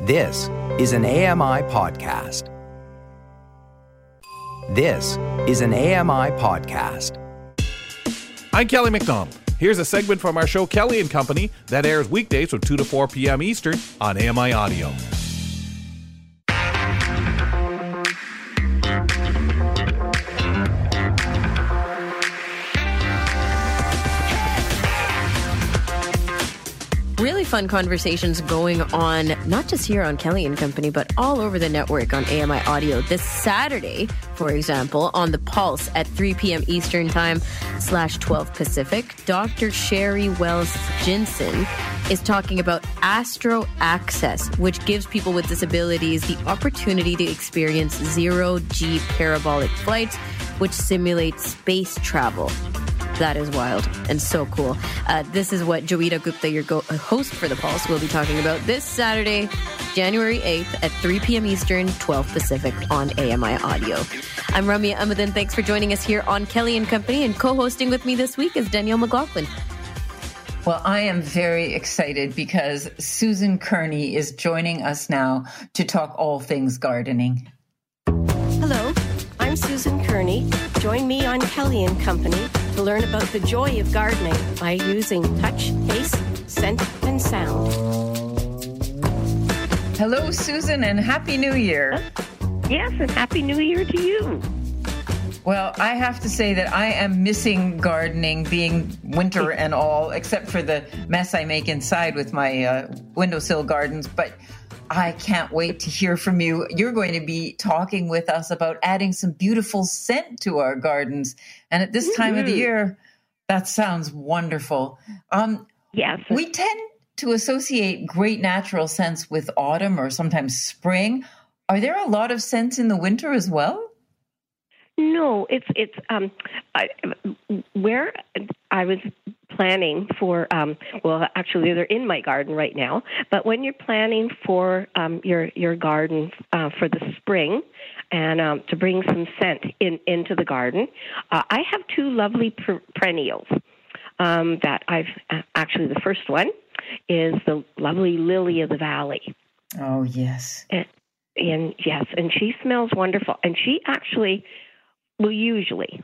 This is an AMI podcast. This is an AMI podcast. I'm Kelly McDonald. Here's a segment from our show Kelly and Company that airs weekdays from 2 to 4 p.m. Eastern on AMI Audio. Really fun conversations going on, not just here on Kelly and Company, but all over the network on AMI Audio. This Saturday, for example, on The Pulse at 3 p.m. Eastern Time /12 Pacific, Dr. Sherry Wells Jinson is talking about Astro Access, which gives people with disabilities the opportunity to experience zero-G parabolic flights, which simulates space travel. That is wild and so cool. This is what Joeita Gupta, your host for The Pulse, will be talking about this Saturday, January 8th at 3 p.m. Eastern, 12 Pacific on AMI Audio. I'm Ramya Amuddin. Thanks for joining us here on Kelly and Company, and co-hosting with me this week is Danielle McLaughlin. Well, I am very excited because Susan Kearney is joining us now to talk all things gardening. Hello, I'm Susan Kearney. Join me on Kelly and Company to learn about the joy of gardening by using touch, taste, scent, and sound. Hello, Susan, and Happy New Year. Yes, and Happy New Year to you. Well, I have to say that I am missing gardening, being winter and all, except for the mess I make inside with my windowsill gardens. But I can't wait to hear from you. You're going to be talking with us about adding some beautiful scent to our gardens. And at this time of the year, that sounds wonderful. Yes. We tend to associate great natural scents with autumn or sometimes spring. Are there a lot of scents in the winter as well? No, where I was planning for, well, actually they're in my garden right now, but when you're planning for your garden for the spring and to bring some scent into the garden, I have two lovely perennials that I've, actually the first one is the lovely lily of the valley. Oh, yes. And yes, and she smells wonderful, and she actually... Well, usually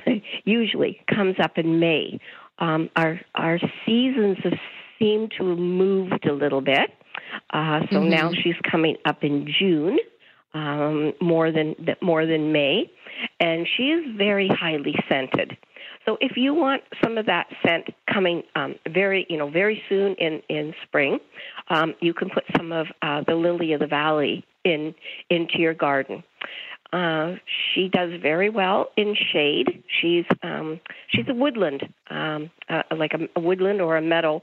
comes up in May. Our seasons have seemed to have moved a little bit. So now she's coming up in June, more than May, and she is very highly scented. So if you want some of that scent coming very soon in spring, you can put some of the lily of the valley into your garden. She does very well in shade. She's a woodland, like a woodland or a meadow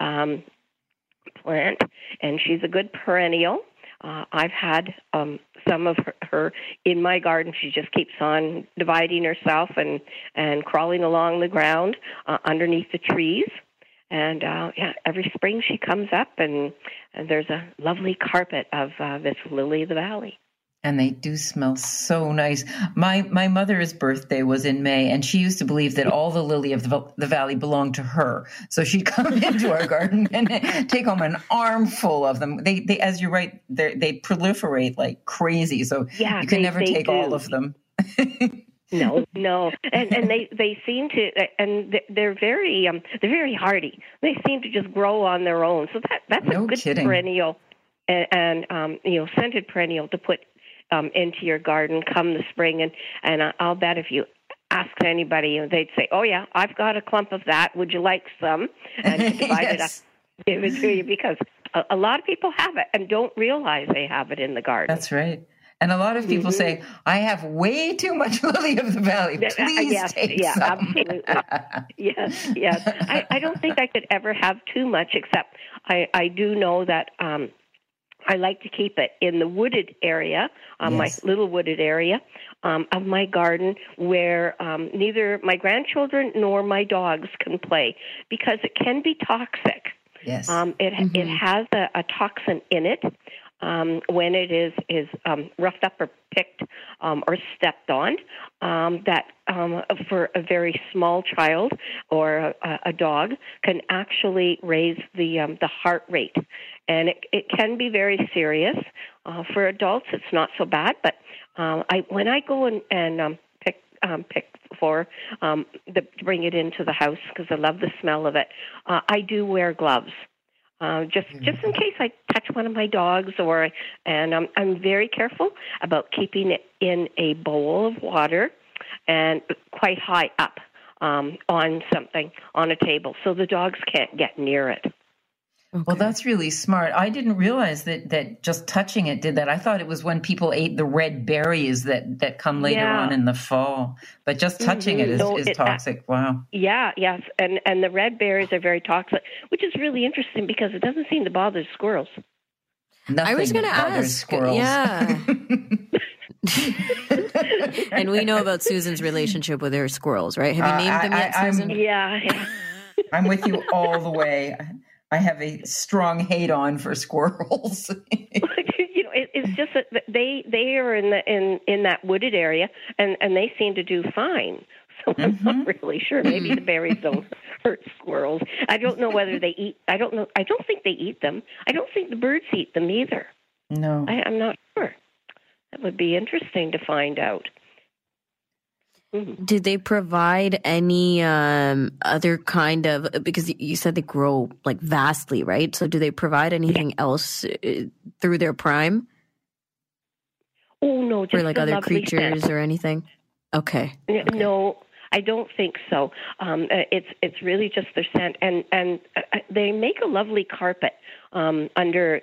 plant, and she's a good perennial. I've had some of her in my garden. She just keeps on dividing herself and crawling along the ground underneath the trees. And every spring she comes up, and there's a lovely carpet of this lily of the valley. And they do smell so nice. My mother's birthday was in May, and she used to believe that all the lily of the valley belonged to her. So she'd come into our garden and take home an armful of them. They as you're right, they proliferate like crazy. So you can never take all of them. No, and they seem to, and they're very hardy. They seem to just grow on their own. So that's a good perennial, and scented perennial to put into your garden come the spring. And I'll bet if you ask anybody, they'd say, "Oh yeah, I've got a clump of that. Would you like some?" And to divide it up, give it to you, because a lot of people have it and don't realize they have it in the garden. That's right. And a lot of people say, "I have way too much lily of the valley. Please take some." Absolutely. Yes. I don't think I could ever have too much, except I do know that I like to keep it in the wooded area, my little wooded area of my garden, where neither my grandchildren nor my dogs can play, because it can be toxic. Yes. It has a toxin in it. when it is roughed up or picked or stepped on, that for a very small child or a dog can actually raise the heart rate. And it can be very serious. For adults, it's not so bad. But when I go and pick for to bring it into the house, because I love the smell of it, I do wear gloves. Just in case I touch one of my dogs, and I'm very careful about keeping it in a bowl of water and quite high up on something, on a table, so the dogs can't get near it. Okay. Well, that's really smart. I didn't realize that just touching it did that. I thought it was when people ate the red berries that come later on in the fall. But just touching it is toxic. Wow. Yeah, yes. And the red berries are very toxic, which is really interesting because it doesn't seem to bother squirrels. I was going to ask. Squirrels. Yeah. And we know about Susan's relationship with her squirrels, right? Have you named them yet, Susan? Yeah. I'm with you all the way. I have a strong hate on for squirrels. It's just that they are in that wooded area, and they seem to do fine. So I'm not really sure. Maybe the berries don't hurt squirrels. I don't know whether they eat. I don't know. I don't think they eat them. I don't think the birds eat them either. No, I'm not sure. That would be interesting to find out. Did they provide any other kind of, because you said they grow like vastly, right? So do they provide anything else through their prime? Oh, no, just or like other creatures scent. Or anything? Okay. No, I don't think so. It's really just their scent, and they make a lovely carpet under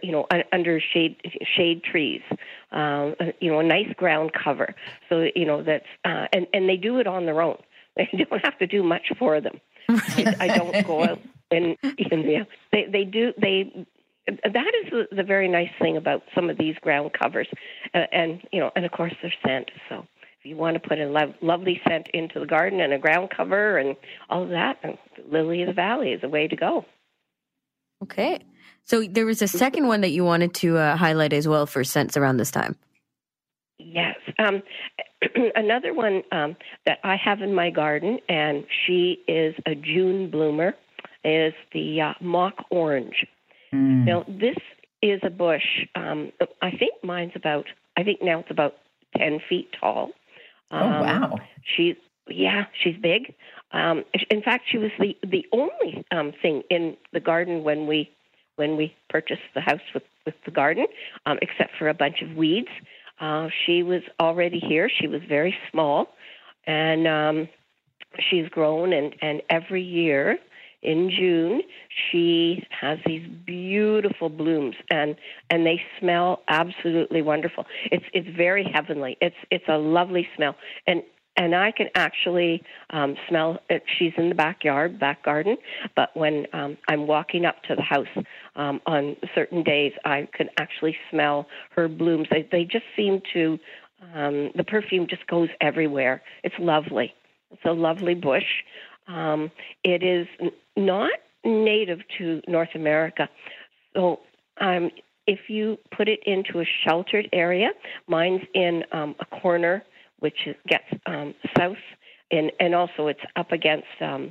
shade trees. A nice ground cover. So that's and they do it on their own. They don't have to do much for them. I don't go out and they do. That is the very nice thing about some of these ground covers, and of course their scent. So if you want to put a lovely scent into the garden and a ground cover and all of that, Lily of the Valley is the way to go. Okay. So there was a second one that you wanted to highlight as well for scents around this time. Yes. Another one that I have in my garden, and she is a June bloomer, is the mock orange. Now, this is a bush. I think now it's about 10 feet tall. Wow. She's big. In fact, she was the only thing in the garden when we purchased the house with the garden, except for a bunch of weeds. She was already here. She was very small, and she's grown, and every year in June, she has these beautiful blooms, and they smell absolutely wonderful. It's very heavenly. It's a lovely smell, and I can actually smell it. She's in the back garden, but when I'm walking up to the house on certain days, I can actually smell her blooms. They just seem to, the perfume just goes everywhere. It's lovely. It's a lovely bush. It is not native to North America. So if you put it into a sheltered area, mine's in a corner which gets south, and also it's up against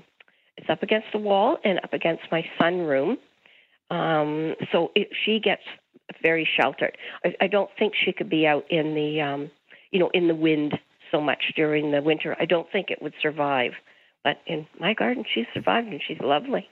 the wall and up against my sunroom. So she gets very sheltered. I don't think she could be out in the in the wind so much during the winter. I don't think it would survive. But in my garden, she's survived, and she's lovely.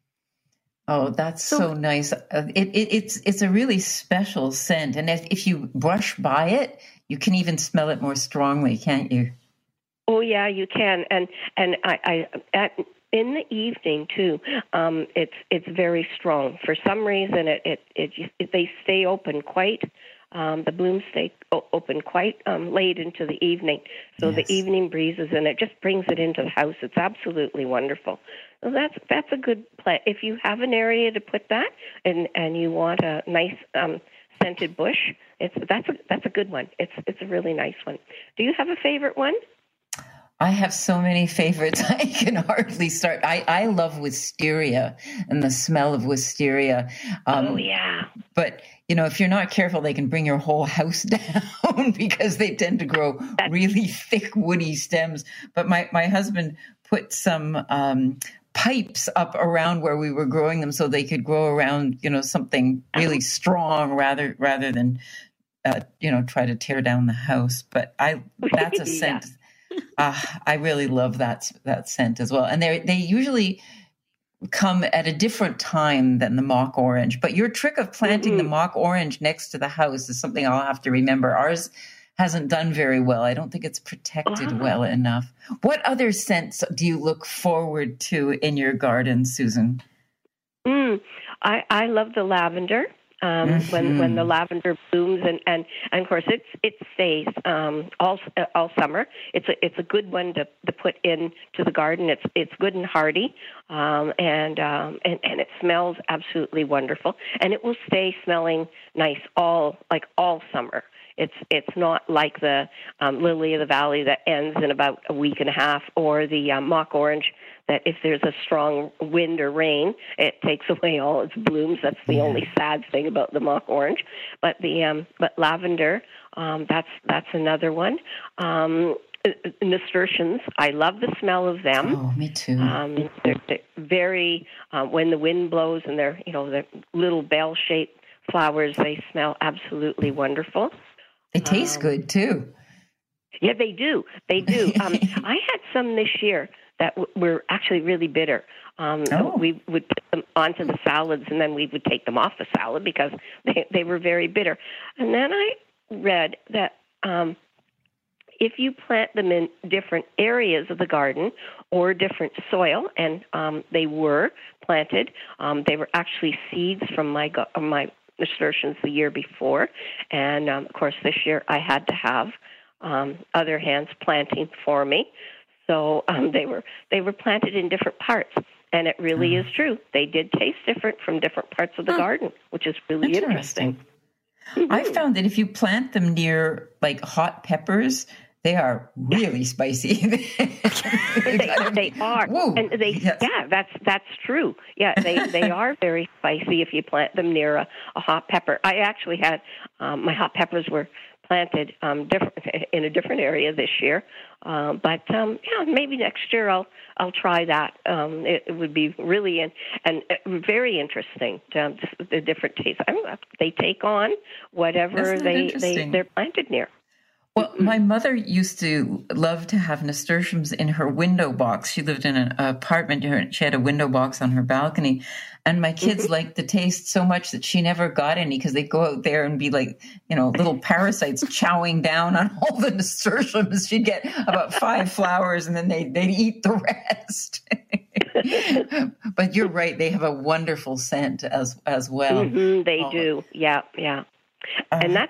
Oh, that's so nice. It's a really special scent. And if you brush by it, you can even smell it more strongly, can't you? Oh, yeah, you can. And I in the evening, too, it's very strong. For some reason, they stay open quite. The blooms stay open quite late into the evening. So the evening breezes, and it just brings it into the house. It's absolutely wonderful. So that's a good play. If you have an area to put that, and you want a nice scented bush, that's a good one. It's a really nice one. Do you have a favorite one? I have so many favorites. I can hardly start. I love wisteria and the smell of wisteria. Oh, yeah. But, if you're not careful, they can bring your whole house down because they tend to grow really thick, woody stems. But my husband put some pipes up around where we were growing them so they could grow around, something really strong rather than, try to tear down the house. But that's a scent. I really love that scent as well. And they usually come at a different time than the mock orange. But your trick of planting the mock orange next to the house is something I'll have to remember. Ours hasn't done very well. I don't think it's protected well enough. What other scents do you look forward to in your garden, Susan? I love the lavender. When the lavender blooms, and of course it stays all summer. It's a good one to put into the garden. It's good and hardy, and it smells absolutely wonderful, and it will stay smelling nice all summer. It's not like the lily of the valley that ends in about a week and a half, or the mock orange that if there's a strong wind or rain, it takes away all its blooms. That's the only sad thing about the mock orange. But but lavender, that's another one. Nasturtiums, I love the smell of them. Oh, me too. They're very when the wind blows, and they're they're little bell-shaped flowers. They smell absolutely wonderful. They taste good too. Yeah, they do. They do. I had some this year that were actually really bitter. We would put them onto the salads, and then we would take them off the salad because they were very bitter. And then I read that if you plant them in different areas of the garden or different soil, and they were planted, they were actually seeds from my nasturtiums the year before. And, of course, this year I had to have other hands planting for me. So they were planted in different parts, and it really is true. They did taste different from different parts of the garden, which is really interesting. I found that if you plant them near hot peppers, they are really spicy. They are. Whoa. And that's true. Yeah, they are very spicy if you plant them near a hot pepper. I actually had my hot peppers were planted in a different area this year, but maybe next year I'll try that. It would be really and very interesting the different tastes. They take on whatever they're planted near. Well, my mother used to love to have nasturtiums in her window box. She lived in an apartment. She had a window box on her balcony. And my kids liked the taste so much that she never got any because they'd go out there and be little parasites chowing down on all the nasturtiums. She'd get about 5 flowers and then they'd eat the rest. But you're right. They have a wonderful scent as well. They do. Yeah. And that's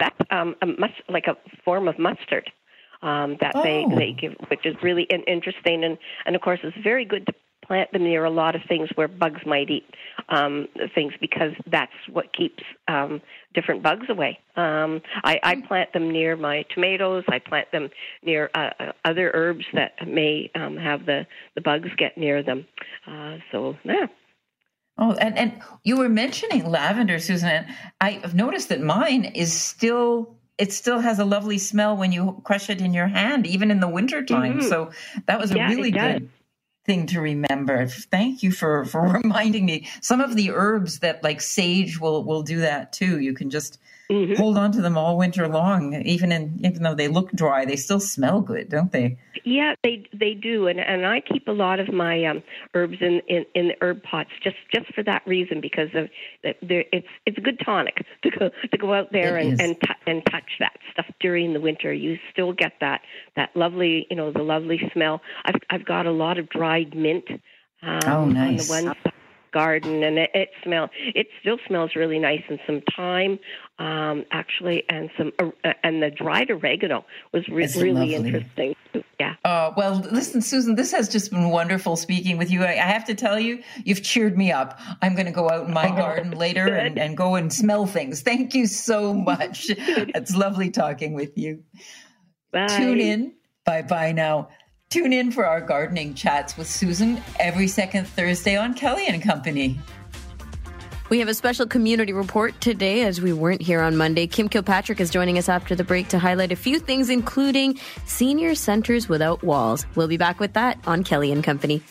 like a form of mustard that they give, which is really interesting. And of course, it's very good to plant them near a lot of things where bugs might eat things, because that's what keeps different bugs away. I plant them near my tomatoes. I plant them near other herbs that may have the bugs get near them. Yeah. Oh, and you were mentioning lavender, Susan. I've noticed that mine is still has a lovely smell when you crush it in your hand, even in the wintertime. So that was a really good thing to remember. Thank you for reminding me. Some of the herbs that like sage will do that too. You can just hold on to them all winter long, even though they look dry, they still smell good, don't they? Yeah, they do, and I keep a lot of my herbs in the herb pots just for that reason, because it's a good tonic to go out there and touch that stuff during the winter. You still get that lovely the lovely smell. I've got a lot of dried mint nice. on the one garden, and it still smells really nice, and some thyme actually, and the dried oregano was really interesting. Yeah. Well, listen, Susan, this has just been wonderful speaking with you. I have to tell you, you've cheered me up. I'm going to go out in my garden later and go and smell things. Thank you so much. It's lovely talking with you. Bye. Tune in. Bye-bye now. Tune in for our gardening chats with Susan every second Thursday on Kelly and Company. We have a special community report today as we weren't here on Monday. Kim Kilpatrick is joining us after the break to highlight a few things, including senior centers without walls. We'll be back with that on Kelly and Company.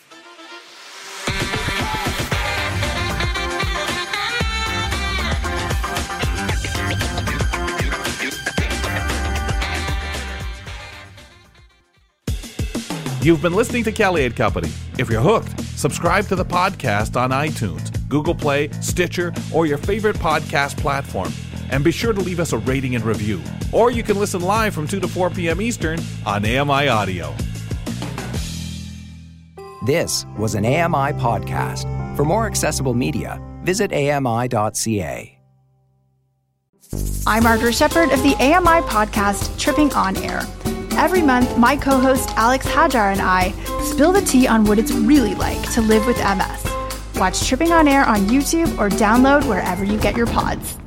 You've been listening to Kelly & Company. If you're hooked, subscribe to the podcast on iTunes, Google Play, Stitcher, or your favorite podcast platform. And be sure to leave us a rating and review. Or you can listen live from 2 to 4 p.m. Eastern on AMI Audio. This was an AMI podcast. For more accessible media, visit ami.ca. I'm Margaret Shepard of the AMI podcast, Tripping On Air. Every month, my co-host Alex Hajar and I spill the tea on what it's really like to live with MS. Watch Tripping On Air on YouTube or download wherever you get your pods.